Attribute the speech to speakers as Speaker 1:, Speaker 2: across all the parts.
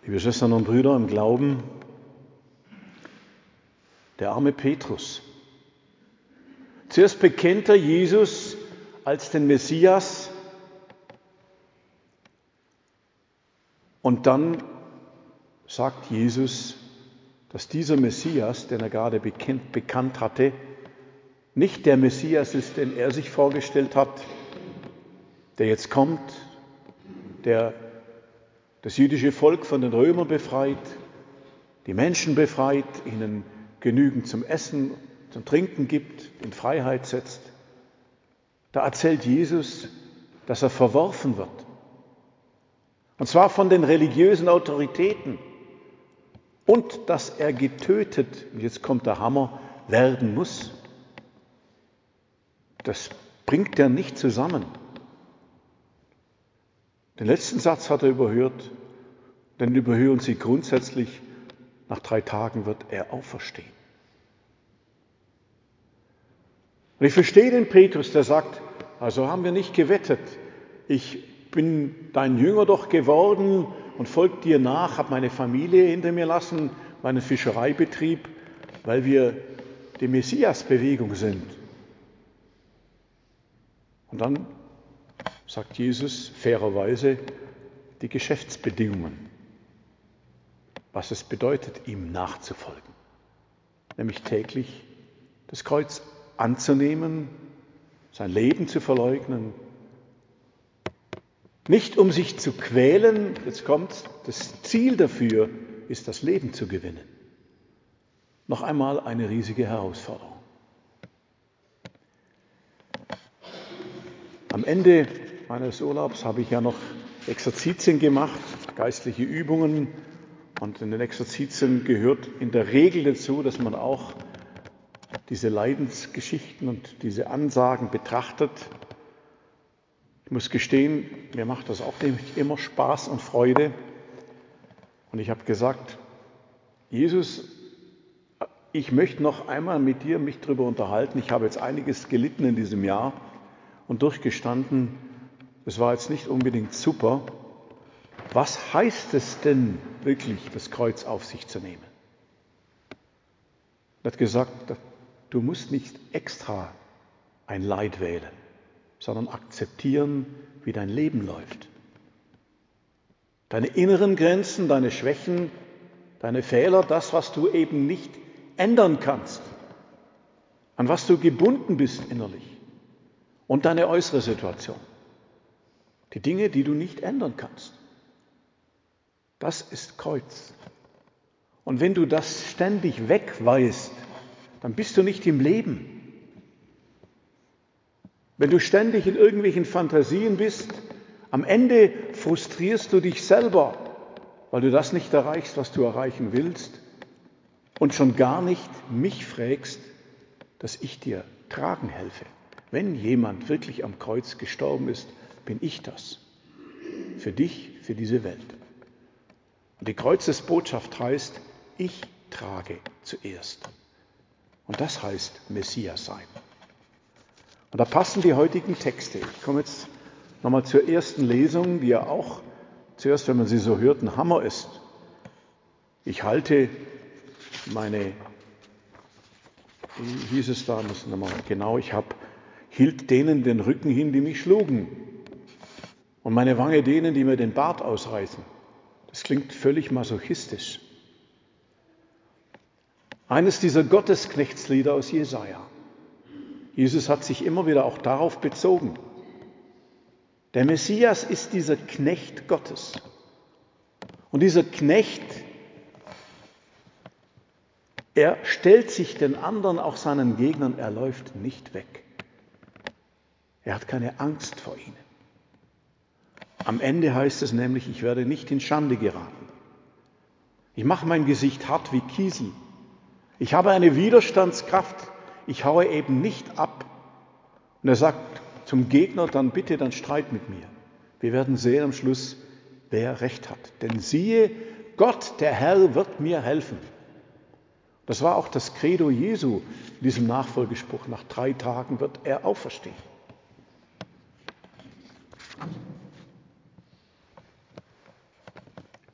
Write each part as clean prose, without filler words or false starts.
Speaker 1: Liebe Schwestern und Brüder im Glauben, der arme Petrus. Zuerst bekennt er Jesus als den Messias und dann sagt Jesus, dass dieser Messias, den er gerade bekannt hatte, nicht der Messias ist, den er sich vorgestellt hat, der jetzt kommt, der das jüdische Volk von den Römern befreit, die Menschen befreit, ihnen genügend zum Essen, zum Trinken gibt, in Freiheit setzt. Da erzählt Jesus, dass er verworfen wird. Und zwar von den religiösen Autoritäten. Und dass er getötet, und jetzt kommt der Hammer, werden muss. Das bringt er nicht zusammen. Den letzten Satz hat er überhört, den überhören Sie grundsätzlich. Nach 3 Tagen wird er auferstehen. Und ich verstehe den Petrus, der sagt, also haben wir nicht gewettet. Ich bin dein Jünger doch geworden und folge dir nach, habe meine Familie hinter mir lassen, meinen Fischereibetrieb, weil wir die Messiasbewegung sind. Und dann sagt Jesus fairerweise die Geschäftsbedingungen, was es bedeutet, ihm nachzufolgen. Nämlich täglich das Kreuz anzunehmen, sein Leben zu verleugnen. Nicht um sich zu quälen, jetzt kommt's, das Ziel dafür ist, das Leben zu gewinnen. Noch einmal eine riesige Herausforderung. Am Ende meines Urlaubs habe ich ja noch Exerzitien gemacht, geistliche Übungen. Und in den Exerzitien gehört in der Regel dazu, dass man auch diese Leidensgeschichten und diese Ansagen betrachtet. Ich muss gestehen, mir macht das auch nicht immer Spaß und Freude. Und ich habe gesagt, Jesus, ich möchte noch einmal mit dir mich darüber unterhalten. Ich habe jetzt einiges gelitten in diesem Jahr und durchgestanden. Es war jetzt nicht unbedingt super. Was heißt es denn wirklich, das Kreuz auf sich zu nehmen? Er hat gesagt, du musst nicht extra ein Leid wählen, sondern akzeptieren, wie dein Leben läuft. Deine inneren Grenzen, deine Schwächen, deine Fehler, das, was du eben nicht ändern kannst, an was du gebunden bist innerlich und deine äußere Situation. Die Dinge, die du nicht ändern kannst. Das ist Kreuz. Und wenn du das ständig wegweist, dann bist du nicht im Leben. Wenn du ständig in irgendwelchen Fantasien bist, am Ende frustrierst du dich selber, weil du das nicht erreichst, was du erreichen willst und schon gar nicht mich fragst, dass ich dir tragen helfe. Wenn jemand wirklich am Kreuz gestorben ist, bin ich das. Für dich, für diese Welt. Und die Kreuzesbotschaft heißt, ich trage zuerst. Und das heißt Messias sein. Und da passen die heutigen Texte. Ich komme jetzt nochmal zur ersten Lesung, die ja auch zuerst, wenn man sie so hört, ein Hammer ist. Ich halte meine, wie hieß es da, müssen wir mal genau, hielt denen den Rücken hin, die mich schlugen. Und meine Wange denen, die mir den Bart ausreißen. Das klingt völlig masochistisch. Eines dieser Gottesknechtslieder aus Jesaja. Jesus hat sich immer wieder auch darauf bezogen. Der Messias ist dieser Knecht Gottes. Und dieser Knecht, er stellt sich den anderen, auch seinen Gegnern, er läuft nicht weg. Er hat keine Angst vor ihnen. Am Ende heißt es nämlich, ich werde nicht in Schande geraten. Ich mache mein Gesicht hart wie Kiesel. Ich habe eine Widerstandskraft. Ich haue eben nicht ab. Und er sagt zum Gegner, dann streit mit mir. Wir werden sehen am Schluss, wer Recht hat. Denn siehe, Gott, der Herr, wird mir helfen. Das war auch das Credo Jesu in diesem Nachfolgespruch. Nach 3 Tagen wird er auferstehen.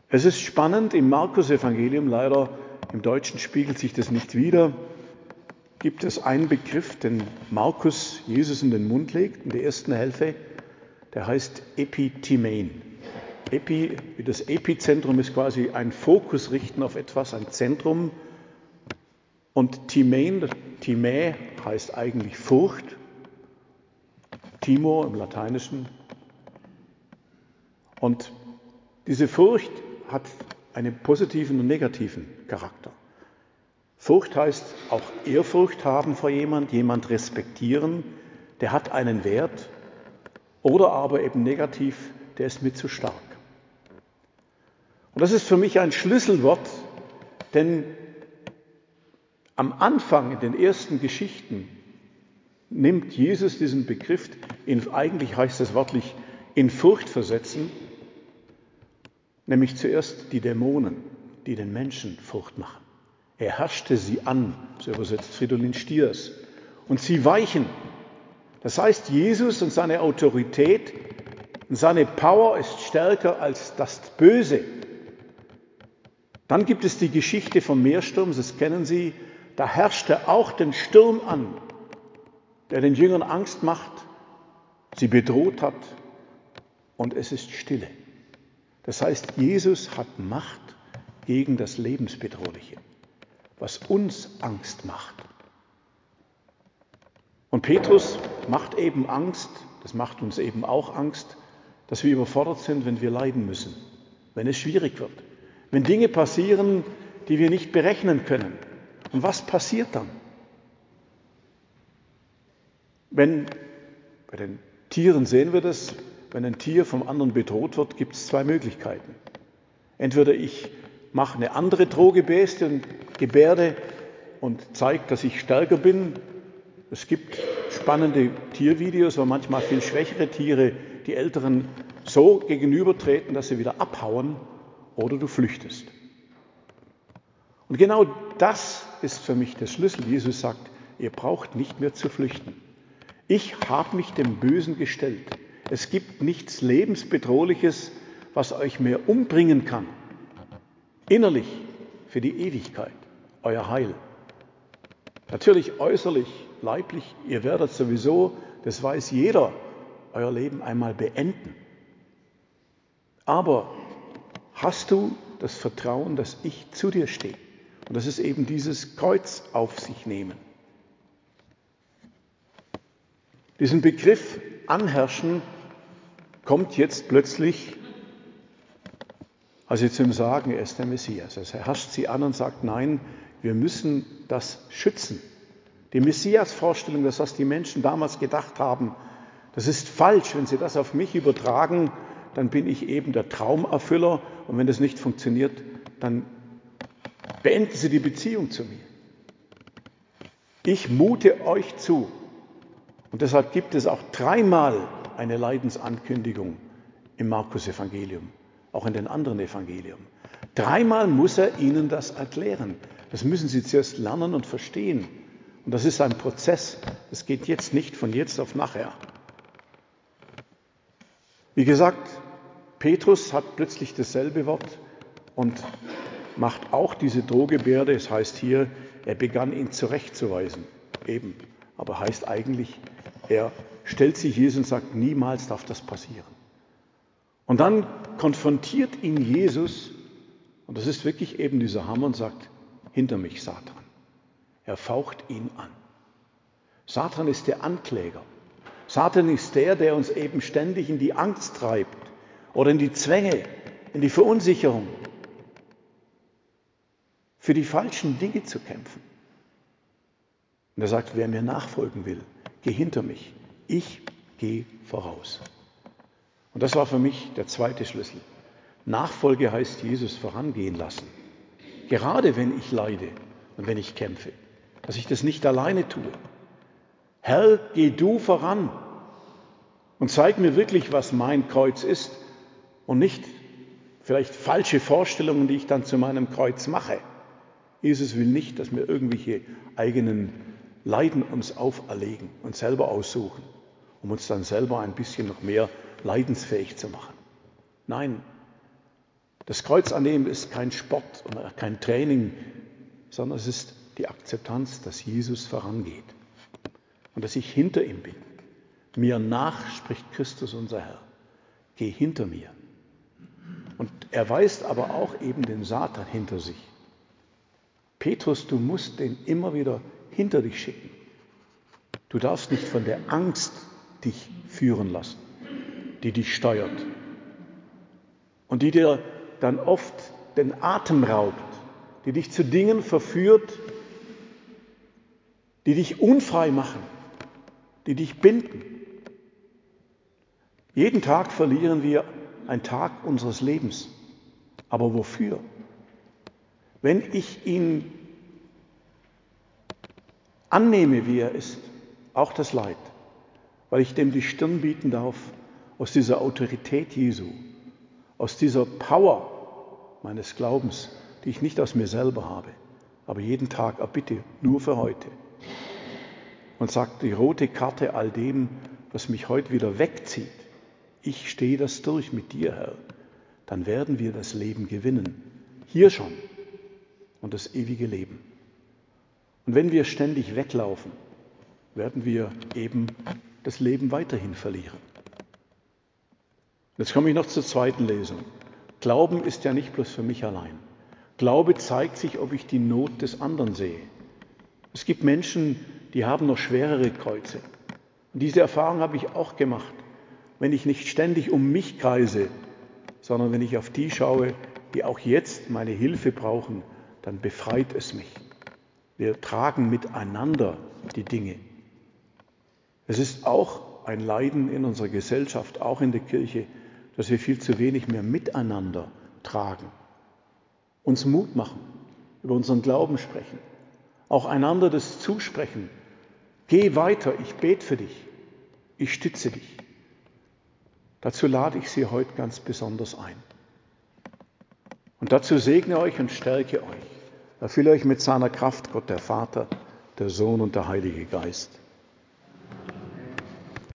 Speaker 1: Es ist spannend, im Markus-Evangelium, leider im Deutschen spiegelt sich das nicht wider, gibt es einen Begriff, den Markus Jesus in den Mund legt, in der ersten Hälfte, der heißt Epitimein. Epi, wie das Epizentrum, ist quasi ein Fokus richten auf etwas, ein Zentrum. Und Timein, Timä heißt eigentlich Furcht, Timor im Lateinischen. Und diese Furcht hat einen positiven und negativen Charakter. Furcht heißt auch Ehrfurcht haben vor jemand respektieren, der hat einen Wert, oder aber eben negativ, der ist mir zu stark. Und das ist für mich ein Schlüsselwort, denn am Anfang in den ersten Geschichten nimmt Jesus diesen Begriff, eigentlich heißt es wörtlich, in Furcht versetzen, nämlich zuerst die Dämonen, die den Menschen Furcht machen. Er herrschte sie an, so übersetzt Fridolin Stiers, und sie weichen. Das heißt, Jesus und seine Autorität und seine Power ist stärker als das Böse. Dann gibt es die Geschichte vom Meersturm, das kennen Sie. Da herrscht er auch den Sturm an, der den Jüngern Angst macht, sie bedroht hat, und es ist Stille. Das heißt, Jesus hat Macht gegen das Lebensbedrohliche, was uns Angst macht. Und Petrus macht eben Angst, das macht uns eben auch Angst, dass wir überfordert sind, wenn wir leiden müssen, wenn es schwierig wird, wenn Dinge passieren, die wir nicht berechnen können. Und was passiert dann? Bei den Tieren sehen wir das, wenn ein Tier vom anderen bedroht wird, gibt es zwei Möglichkeiten. Entweder ich mache eine andere Drohgebärde und Gebärde und zeige, dass ich stärker bin. Es gibt spannende Tiervideos, wo manchmal viel schwächere Tiere die Älteren so gegenübertreten, dass sie wieder abhauen, oder du flüchtest. Und genau das ist für mich der Schlüssel. Jesus sagt, ihr braucht nicht mehr zu flüchten. Ich habe mich dem Bösen gestellt. Es gibt nichts Lebensbedrohliches, was euch mehr umbringen kann. Innerlich für die Ewigkeit, euer Heil. Natürlich äußerlich, leiblich, ihr werdet sowieso, das weiß jeder, euer Leben einmal beenden. Aber hast du das Vertrauen, dass ich zu dir stehe? Und das ist eben dieses Kreuz auf sich nehmen. Diesen Begriff anherrschen kommt jetzt plötzlich, als sie zu ihm sagen, er ist der Messias. Also er herrscht sie an und sagt, nein, wir müssen das schützen. Die Messias-Vorstellung, das, was die Menschen damals gedacht haben, das ist falsch. Wenn sie das auf mich übertragen, dann bin ich eben der Traumerfüller. Und wenn das nicht funktioniert, dann beenden sie die Beziehung zu mir. Ich mute euch zu. Und deshalb gibt es auch dreimal eine Leidensankündigung im Markus-Evangelium, auch in den anderen Evangelien. Dreimal muss er ihnen das erklären. Das müssen sie zuerst lernen und verstehen. Und das ist ein Prozess. Das geht jetzt nicht von jetzt auf nachher. Wie gesagt, Petrus hat plötzlich dasselbe Wort und macht auch diese Drohgebärde. Es heißt hier, er begann ihn zurechtzuweisen. Eben. Aber heißt eigentlich, er stellt sich Jesus und sagt, niemals darf das passieren. Und dann konfrontiert ihn Jesus, und das ist wirklich eben dieser Hammer, und sagt, hinter mich, Satan. Er faucht ihn an. Satan ist der Ankläger. Satan ist der uns eben ständig in die Angst treibt oder in die Zwänge, in die Verunsicherung, für die falschen Dinge zu kämpfen. Und er sagt, wer mir nachfolgen will, geh hinter mich. Ich gehe voraus. Und das war für mich der zweite Schlüssel. Nachfolge heißt Jesus vorangehen lassen. Gerade wenn ich leide und wenn ich kämpfe, dass ich das nicht alleine tue. Herr, geh du voran und zeig mir wirklich, was mein Kreuz ist und nicht vielleicht falsche Vorstellungen, die ich dann zu meinem Kreuz mache. Jesus will nicht, dass wir irgendwelche eigenen Leiden uns auferlegen und selber aussuchen, um uns dann selber ein bisschen noch mehr leidensfähig zu machen. Nein, Das Kreuz annehmen ist kein Sport oder kein Training, sondern es ist die Akzeptanz, dass Jesus vorangeht und dass ich hinter ihm bin. Mir nach spricht Christus unser Herr. Geh hinter mir. Und er weist aber auch eben den Satan hinter sich. Petrus, du musst den immer wieder hinter dich schicken. Du darfst nicht von der Angst dich führen lassen, die dich steuert und die dir dann oft den Atem raubt, die dich zu Dingen verführt, die dich unfrei machen, die dich binden. Jeden Tag verlieren wir einen Tag unseres Lebens. Aber wofür? Wenn ich ihn annehme, wie er ist, auch das Leid, weil ich dem die Stirn bieten darf, aus dieser Autorität Jesu, aus dieser Power meines Glaubens, die ich nicht aus mir selber habe, aber jeden Tag erbitte, nur für heute. Und sagt die rote Karte all dem, was mich heute wieder wegzieht. Ich stehe das durch mit dir, Herr. Dann werden wir das Leben gewinnen. Hier schon. Und das ewige Leben. Und wenn wir ständig weglaufen, werden wir eben das Leben weiterhin verlieren. Jetzt komme ich noch zur zweiten Lesung. Glauben ist ja nicht bloß für mich allein. Glaube zeigt sich, ob ich die Not des anderen sehe. Es gibt Menschen, die haben noch schwerere Kreuze. Und diese Erfahrung habe ich auch gemacht. Wenn ich nicht ständig um mich kreise, sondern wenn ich auf die schaue, die auch jetzt meine Hilfe brauchen, dann befreit es mich. Wir tragen miteinander die Dinge. Es ist auch ein Leiden in unserer Gesellschaft, auch in der Kirche, dass wir viel zu wenig mehr miteinander tragen. Uns Mut machen, über unseren Glauben sprechen, auch einander das zusprechen. Geh weiter, ich bete für dich, ich stütze dich. Dazu lade ich Sie heute ganz besonders ein. Und dazu segne euch und stärke euch. Erfülle euch mit seiner Kraft, Gott der Vater, der Sohn und der Heilige Geist.